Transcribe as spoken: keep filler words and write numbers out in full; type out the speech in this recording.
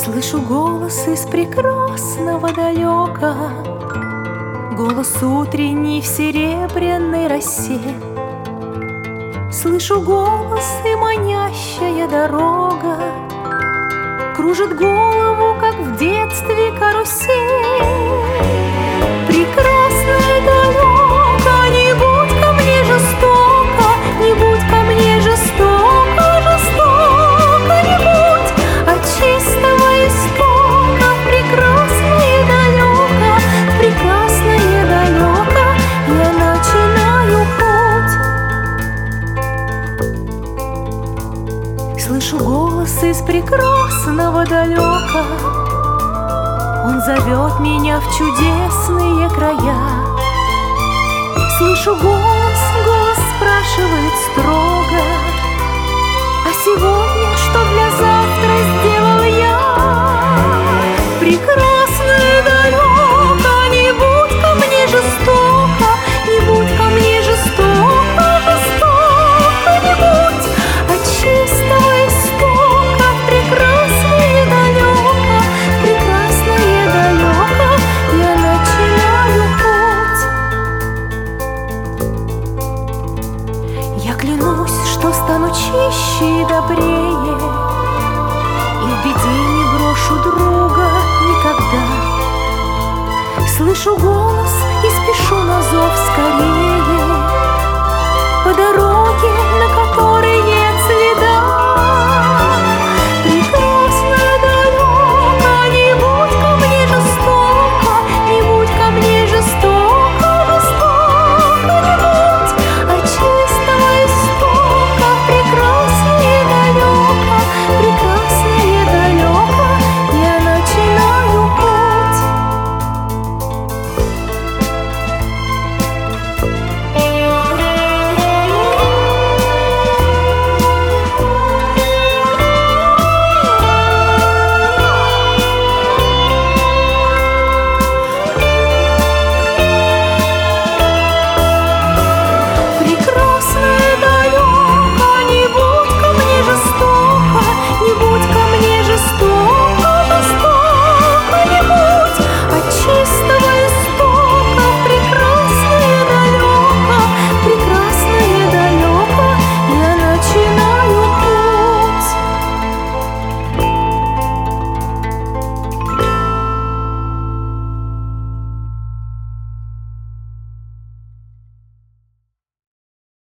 Слышу голос из прекрасного далека, голос утренний в серебряной росе. Слышу голос, и манящая дорога кружит голову, как в детстве карусель. Прекрасно и далеко, не будь ко мне жестоко, не будь ко мне жестоко, жестоко не будь от чистого истока. Прекрасно и далеко, прекрасно и далеко я начинаю путь. Слышу голос из прекрасного далека, он зовет меня в чудесные края. Слышу голос, голос спрашивает строго: а сегодня что для завтра сделал я? Прекрасно и далеко, не будь ко мне жестоко, не будь ко мне жестоко, жестоко не будь от чистого истока. Прекрасно и далеко, прекрасно и далеко я начинаю путь. Я клянусь, что стану чище и добрее, и в беде не брошу друга никогда. Слышу голос и спешу на зов скорее.